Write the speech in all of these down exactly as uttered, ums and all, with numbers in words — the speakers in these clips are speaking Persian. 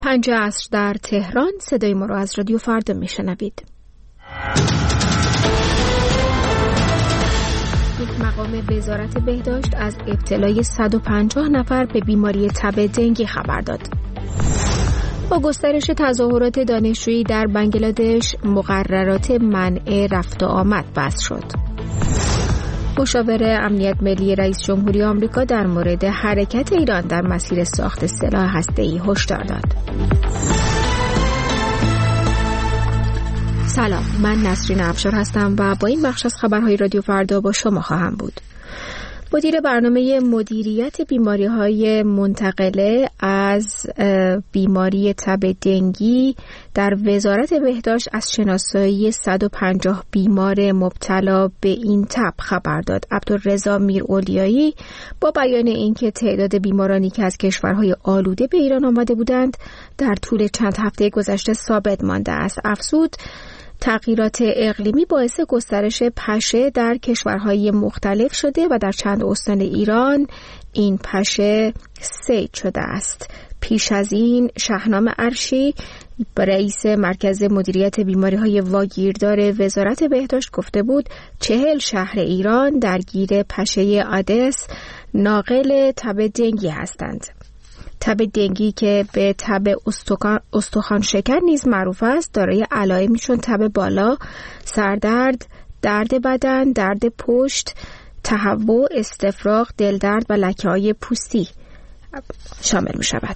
پنج عصر در تهران. صدای ما رو از رادیو فردا میشنوید. یک مقام وزارت بهداشت از ابتلای صد و پنجاه نفر به بیماری تب دنگی خبر داد. با گسترش تظاهرات دانشجویی در بنگلادش، مقررات منع رفت و آمد بسته شد. مشاور امنیت ملی رئیس جمهوری آمریکا در مورد حرکت ایران در مسیر ساخت سلاح هسته‌ای هشدار داد. سلام، من نسرین افشار هستم و با این بخش از خبرهای رادیو فردا با شما خواهم بود. مدیر برنامه مدیریت بیماری‌های منتقله از بیماری تب دنگی در وزارت بهداشت از شناسایی صد و پنجاه بیمار مبتلا به این تب خبر داد. عبدالرضا میراولیایی با بیان اینکه تعداد بیمارانی که از کشورهای آلوده به ایران آمده بودند در طول چند هفته گذشته ثابت مانده است، افزود تغییرات اقلیمی باعث گسترش پشه در کشورهای مختلف شده و در چند استان ایران این پشه صید شده است. پیش از این شهنام عرشی رئیس مرکز مدیریت بیماری‌های واگیردار وزارت بهداشت گفته بود چهل شهر ایران درگیر پشه آدس ناقل تب دنگی هستند. تب دنگی که به تب استخوان شکر نیز معروف است، دارای علائمی چون تب بالا، سردرد، درد بدن، درد پشت، تهوع، استفراغ، دلدرد و لکه‌های پوستی شامل می شود.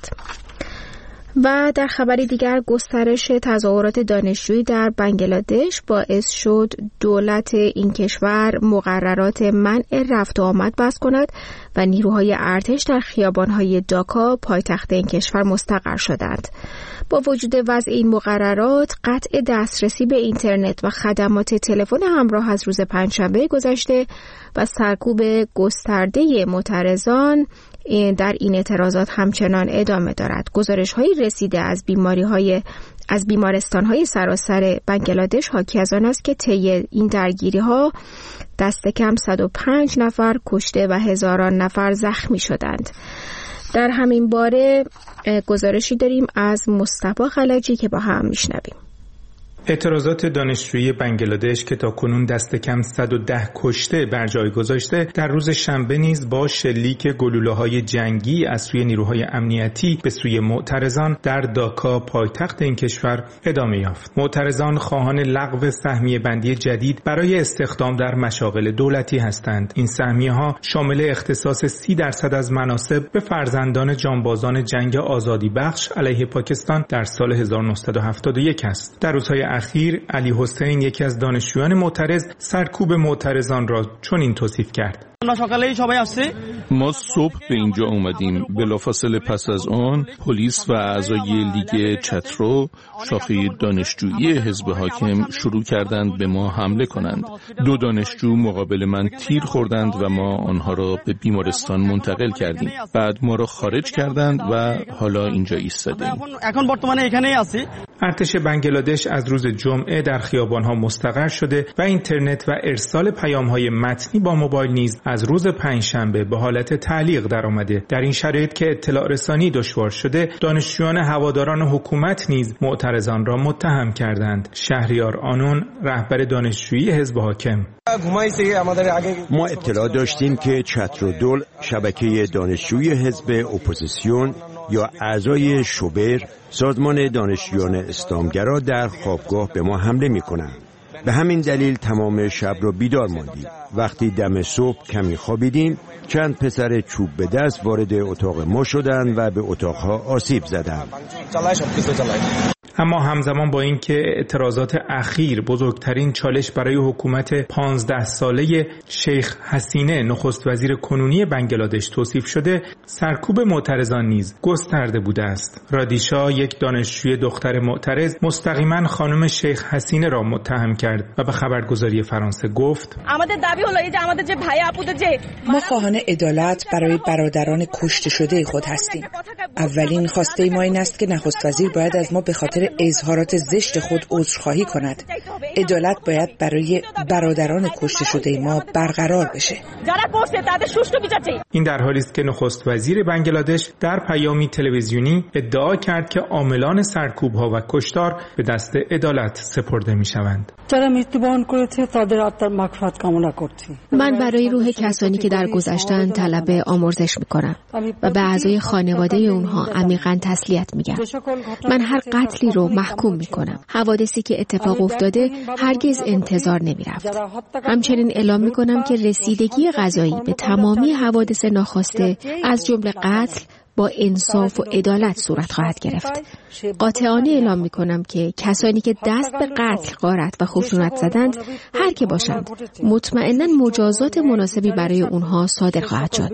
و در خبری دیگر، گسترش تظاهرات دانشجویی در بنگلادش باعث شد دولت این کشور مقررات منع رفت و آمد بسته کند و نیروهای ارتش در خیابان‌های داکا پایتخت این کشور مستقر شدند. با وجود وضع این مقررات، قطع دسترسی به اینترنت و خدمات تلفن همراه از روز پنجشنبه گذشته و سرکوب گسترده معترضان در این اعتراضات همچنان ادامه دارد. گزارش‌های رسیده از بیماری‌های از بیمارستان‌های سراسر بنگلادش حاکی از آن است که طی این درگیری‌ها دست کم صد و پنج نفر کشته و هزاران نفر زخمی شدند. در همین باره گزارشی داریم از مصطفی خلجی که با هم میشنویم. اعتراضات دانشجویی بنگلادش که تاکنون دست کم صد و ده کشته بر جای گذاشته، در روز شنبه نیز با شلیک گلوله‌های جنگی از سوی نیروهای امنیتی به سوی معترضان در داکا پایتخت این کشور ادامه یافت. معترضان خواهان لغو سهمیه بندی جدید برای استخدام در مشاغل دولتی هستند. این سهمیه‌ها شامل اختصاص سی درصد از مناصب به فرزندان جانبازان جنگ آزادی بخش علیه پاکستان در سال هزار و نهصد و هفتاد و یک است. در روزهای اخیر علی حسین، یکی از دانشجویان معترض، سرکوب معترضان را چنین توصیف کرد: ما صبح به اینجا اومدیم، بلافاصله پس از آن پلیس و اعضای لیگ چترو، شاخه دانشجویی حزب حاکم، شروع کردند به ما حمله کنند. دو دانشجو مقابل من تیر خوردند و ما آنها را به بیمارستان منتقل کردیم. بعد ما را خارج کردند و حالا اینجا ایستادیم. ارتش بنگلادش از روز جمعه در خیابان‌ها مستقر شده و اینترنت و ارسال پیام‌های متنی با موبایل نیز از روز پنجشنبه به حالت تعلیق درآمده. در این شرایط که اطلاع رسانی دشوار شده، دانشجویان هواداران حکومت نیز معترضان را متهم کردند. شهریار آنون، رهبر دانشجویی حزب حاکم: ما اطلاع داشتیم که چترودول، شبکه دانشجویی حزب اپوزیسیون یا اعضای شوبر، سازمان دانشجویان اسلامگرا، در خوابگاه به ما حمله می‌کنند. به همین دلیل تمام شب را بیدار ماندیم. وقتی دم صبح کمی خوابیدیم، چند پسر چوب به دست وارد اتاق ما شدند و به اتاقها آسیب زدند. اما همزمان با اینکه اعتراضات اخیر بزرگترین چالش برای حکومت پانزده ساله شیخ حسینه، نخست وزیر کنونی بنگلادش، توصیف شده، سرکوب معترضان نیز گسترده بوده است. رادیشا، یک دانشجوی دختر معترض، مستقیما خانم شیخ حسینه را متهم کرد و به خبرگزاری فرانسه گفت: ما خواهان عدالت برای برادران کشته شده خود هستیم. اولین خواسته ما این است که نخست وزیر باید از ما به خاطر اظهارات زشت خود عذرخواهی کند. عدالت باید برای برادران کشته شده ما برقرار بشه. این در حالی است که نخست وزیر بنگلادش در پیامی تلویزیونی ادعا کرد که عاملان سرکوب‌ها و کشتار به دست عدالت سپرده می‌شوند. من برای روح کسانی که در گذشتن طلب آمرزش می‌کنم و به اعضای خانواده اونها عمیقاً تسلیت میگم. من هر قتلی رو محکوم می‌کنم. حوادثی که اتفاق افتاده هرگز انتظار نمی‌رفت. همچنین اعلام می‌کنم که رسیدگی قضایی به تمامی حوادث ناخواسته از جمله قتل با انصاف و عدالت صورت خواهد گرفت. قاطعانه اعلام می‌کنم که کسانی که دست به قتل، غارت و خشونت زدند، هر که باشند، مطمئناً مجازات مناسبی برای اونها صادر خواهد شد.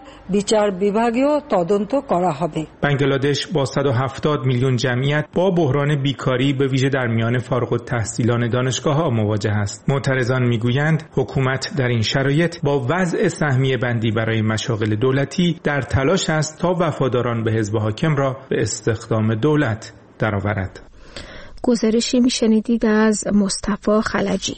بنگلادش با صد و هفتاد میلیون جمعیت با بحران بیکاری به ویژه در میان فارغ التحصیلان دانشگاه‌ها مواجه است. معترضان میگویند حکومت در این شرایط با وضع سهمیه بندی برای مشاغل دولتی در تلاش است تا وفاداران به حزب حاکم را به استخدام دولت درآورد. گزارشی میشنیدید از مصطفی خلجی.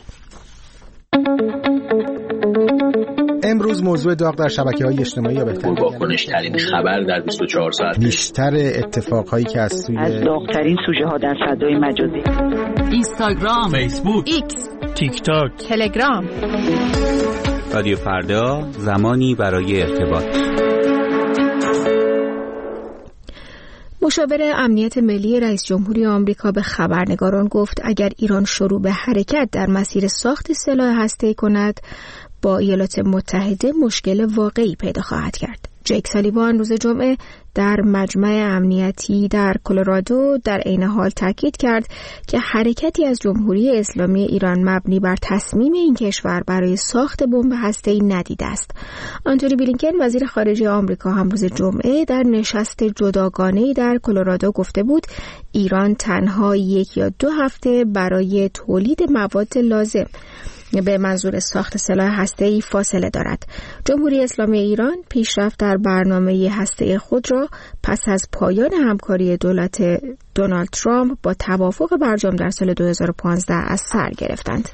امروز موضوع داغ در شبکه‌های اجتماعی یا بهتر پرواکنش‌ترین خبر در بیست و چهار ساعت، بیشتر اتفاقهایی که از سوی از داغ‌ترین سوژه‌ها در فضای مجازی، اینستاگرام، فیسبوک، ایکس، تیک تاک، تلگرام. رادیو فردا، زمانی برای ارتباط. مشاور امنیت ملی رئیس جمهوری آمریکا به خبرنگاران گفت اگر ایران شروع به حرکت در مسیر ساخت سلاح هسته‌ای کند، با ایالات متحده مشکل واقعی پیدا خواهد کرد. جیک سالیوان روز جمعه در مجمع امنیتی در کلرادو در عین حال تاکید کرد که حرکتی از جمهوری اسلامی ایران مبنی بر تصمیم این کشور برای ساخت بمب هسته‌ای ندیده است. آنتونی بلینکن وزیر خارجه آمریکا هم روز جمعه در نشست جداگانه‌ای در کلرادو گفته بود ایران تنها یک یا دو هفته برای تولید مواد لازم به منظور ساخت سلاح هسته‌ای فاصله دارد. جمهوری اسلامی ایران پیشرفت در برنامه هسته‌ای خود را پس از پایان همکاری دولت دونالد ترامپ با توافق برجام در سال دو هزار و پانزده از سر گرفتند.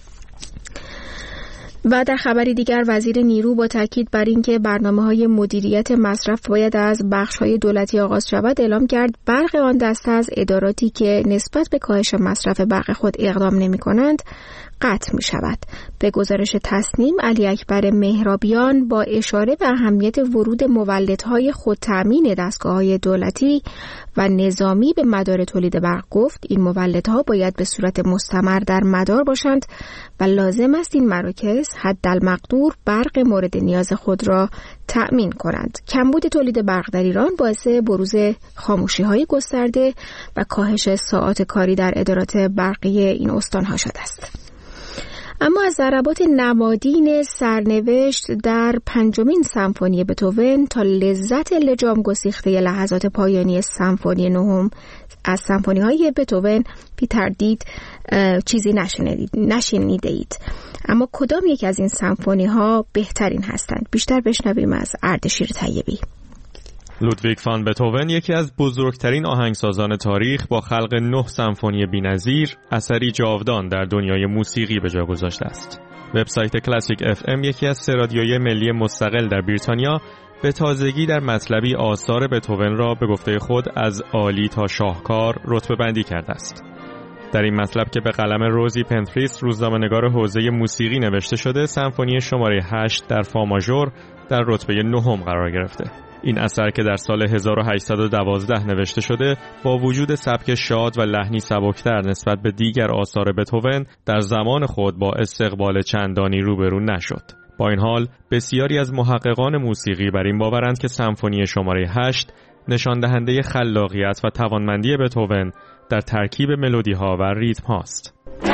و در خبری دیگر وزیر نیرو با تاکید بر اینکه برنامه‌های مدیریت مصرف باید از بخش‌های دولتی آغاز شود اعلام کرد برخی آن دسته از اداراتی که نسبت به کاهش مصرف برق خود اقدام نمی‌کنند قطع می شود. به گزارش تصنیم، علی اکبر مهرابیان با اشاره به اهمیت ورود مولدهای خودتأمین دستگاه‌های دولتی و نظامی به مدار تولید برق گفت این مولدها باید به صورت مستمر در مدار باشند و لازم است این مراکز حدالمقدور برق مورد نیاز خود را تأمین کنند. کمبود تولید برق در ایران باعث بروز خاموشی‌های گسترده و کاهش ساعات کاری در ادارات برقی این استان‌ها شده است. اما از ضربات نمادین سرنوشت در پنجمین سمفونی بتهوون تا لذت لجام گسیخته لحظات پایانی سمفونی نهم از سمفونی‌های بتهوون پیتر دید چیزی نشنیده اید. اما کدام یک از این سمفونی‌ها بهترین هستند؟ بیشتر بشنویم از اردشیر طیبی. لودویگ فان بتهوون یکی از بزرگترین آهنگسازان تاریخ با خلق نه سمفونی بی‌نظیر اثری جاودان در دنیای موسیقی به جا گذاشته است. وبسایت کلاسیک اف ام یکی از سه رادیوی ملی مستقل در بریتانیا به تازگی در مطلبی آثار بتهوون را به گفته خود از عالی تا شاهکار رتبه بندی کرده است. در این مطلب که به قلم روزی پنتریس روزنامه‌نگار حوزه موسیقی نوشته شده، سمفونی شماره هشت در فا ماژور در رتبه نهم قرار گرفته. این اثر که در سال هزار و هشتصد و دوازده نوشته شده، با وجود سبک شاد و لحنی سبکتر نسبت به دیگر آثار بتهوون، در زمان خود با استقبال چندانی روبرو نشد. با این حال، بسیاری از محققان موسیقی بر این باورند که سمفونی شماره هشت نشان دهنده خلاقیت و توانمندی بتهوون در ترکیب ملودی‌ها و ریتم هاست.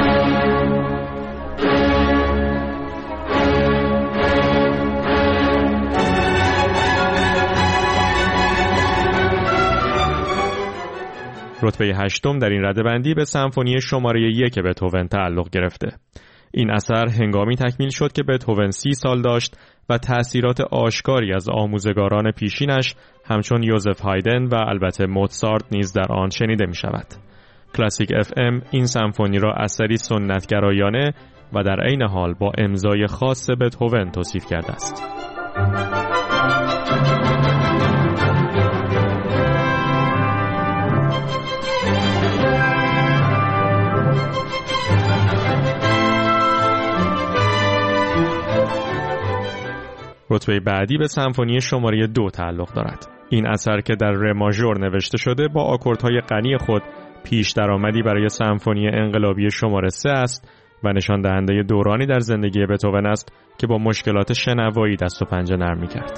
رتبه هشتم در این رده‌بندی به سمفونی شماره یک بتهوون تعلق گرفته. این اثر هنگامی تکمیل شد که بتهوون سی سال داشت و تأثیرات آشکاری از آموزگاران پیشینش همچون یوزف هایدن و البته موتسارت نیز در آن شنیده می شود. کلاسیک اف ام این سمفونی را اثری سنتگرایانه و در عین حال با امضای خاص بتهوون توصیف کرده است. رتبه بعدی به سمفونی شماره دو تعلق دارد. این اثر که در ر ماژور نوشته شده با آکوردهای غنی خود پیش درآمدی برای سمفونی انقلابی شماره سه است و نشان دهنده دورانی در زندگی بتهوون است که با مشکلات شنوایی دست و پنجه نرم می‌کرد.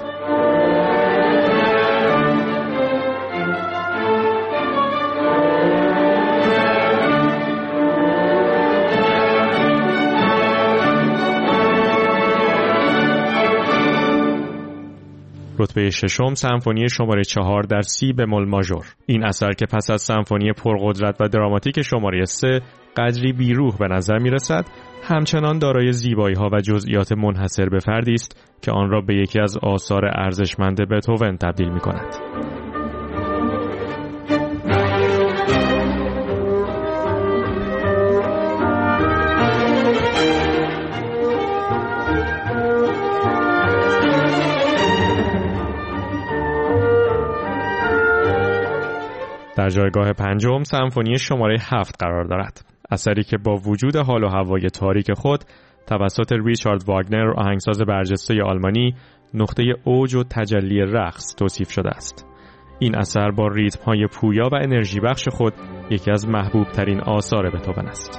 رتبه ششم سمفونی شماره چهار در سی بمول ماژور. این اثر که پس از سمفونی پرقدرت و دراماتیک شماره سه قدری بیروح به نظر می رسد، همچنان دارای زیبایی ها و جزئیات منحصر به فردی است که آن را به یکی از آثار ارزشمند بتهوون تبدیل می کند. در جایگاه پنجم سمفونی شماره هفت قرار دارد. اثری که با وجود حال و هوای تاریک خود توسط ریچارد واگنر آهنگساز برجسته آلمانی نقطه اوج و تجلی رقص توصیف شده است. این اثر با ریتم‌های پویا و انرژی بخش خود یکی از محبوب ترین آثار بتهوون است.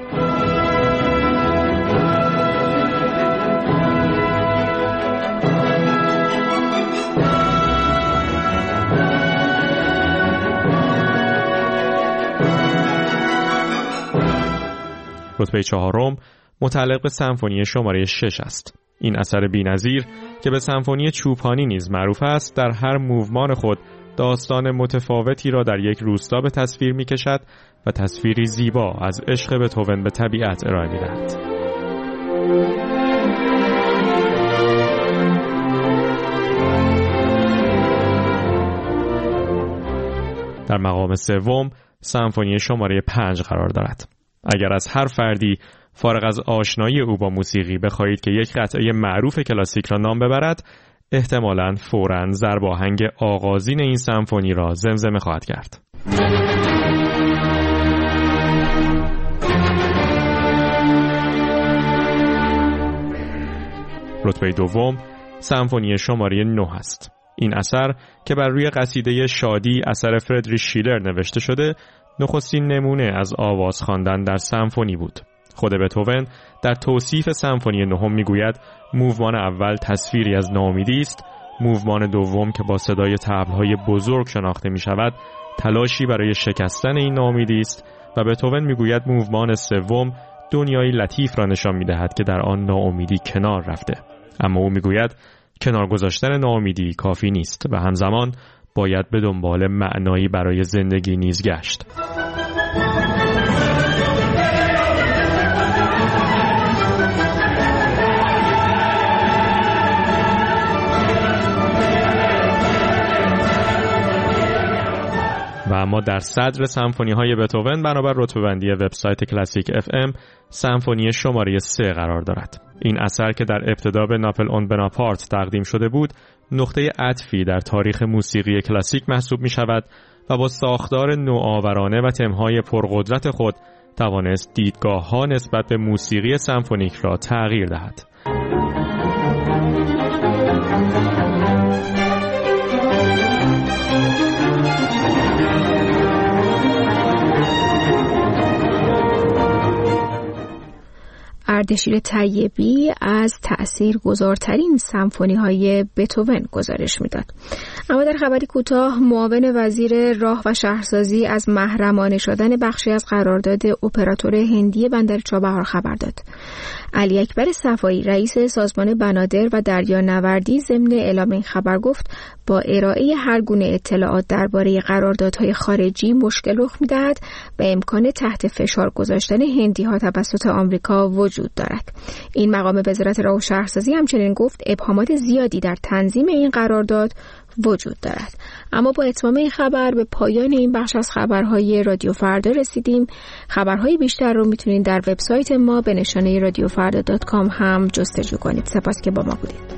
رتبه چهارم متعلق به سمفونی شماره شش است. این اثر بی‌نظیر که به سمفونی چوپانی نیز معروف است، در هر موومان خود داستان متفاوتی را در یک روستا به تصویر می‌کشد و تصویری زیبا از عشق بتهوون به طبیعت ارائه می‌دهد. در مقام سوم سمفونی شماره پنج قرار دارد. اگر از هر فردی فارغ از آشنایی او با موسیقی بخواهید که یک قطعه معروف کلاسیک را نام ببرد، احتمالاً فوراً ضرب آهنگ آغازین این سمفونی را زمزمه خواهد کرد. رتبه دوم سمفونی شماره نه است. این اثر که بر روی قصیده شادی اثر فردریش شیلر نوشته شده، نخستین نمونه از آواز خواندن در سمفونی بود. خود بتهوون در توصیف سمفونی نهم میگوید موومان اول تصویری از ناامیدی است، موومان دوم که با صدای طبل‌های بزرگ شناخته می شود تلاشی برای شکستن این ناامیدی است و بتهوون میگوید موومان سوم دنیایی لطیف را نشان می‌دهد که در آن ناامیدی کنار رفته. اما او میگوید کنار گذاشتن ناامیدی کافی نیست و همزمان باید به دنبال معنایی برای زندگی نیز گشت. و اما در صدر سمفونی های بتهوون بنابر رتبه‌بندی وبسایت کلاسیک اف ام سمفونی شماره سه قرار دارد. این اثر که در ابتدا به ناپل اون بناپارت تقدیم شده بود، نقطه عطفی در تاریخ موسیقی کلاسیک محسوب می شود و با ساختار نوآورانه و تمهای پرقدرت خود توانست دیدگاه ها نسبت به موسیقی سمفونیک را تغییر دهد. اردشیر طیبی از تأثیرگذارترین سمفونی‌های بتهوون گزارش می‌داد. اما در خبری کوتاه معاون وزیر راه و شهرسازی از محرمانه شدن بخشی از قرارداد اپراتور هندی بندر چابهار خبر داد. علی اکبر صفایی رئیس سازمان بنادر و دریانوردی ضمن اعلام این خبر گفت با ارائه هر گونه اطلاعات درباره قراردادهای خارجی مشکل رخ می‌دهد و امکان تحت فشار گذاشتن هندی‌ها توسط آمریکا وجود وجود دارد. این مقام وزارت راه و شهرسازی همچنین گفت ابهامات زیادی در تنظیم این قرارداد وجود دارد. اما با اتمام این خبر به پایان این بخش از خبرهای رادیو فردا رسیدیم. خبرهای بیشتر رو میتونید در وبسایت ما به نشانه رادیو فردا دات کام هم جستجو کنید. سپاس که با ما بودید.